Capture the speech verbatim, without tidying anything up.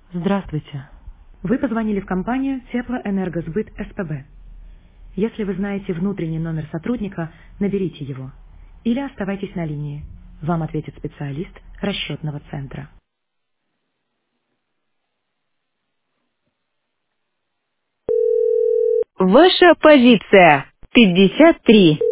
Здравствуйте. Вы позвонили в компанию Теплоэнергосбыт СПБ. Если вы знаете внутренний номер сотрудника, наберите его. Или оставайтесь на линии. Вам ответит специалист расчетного центра. Ваша позиция пятьдесят три.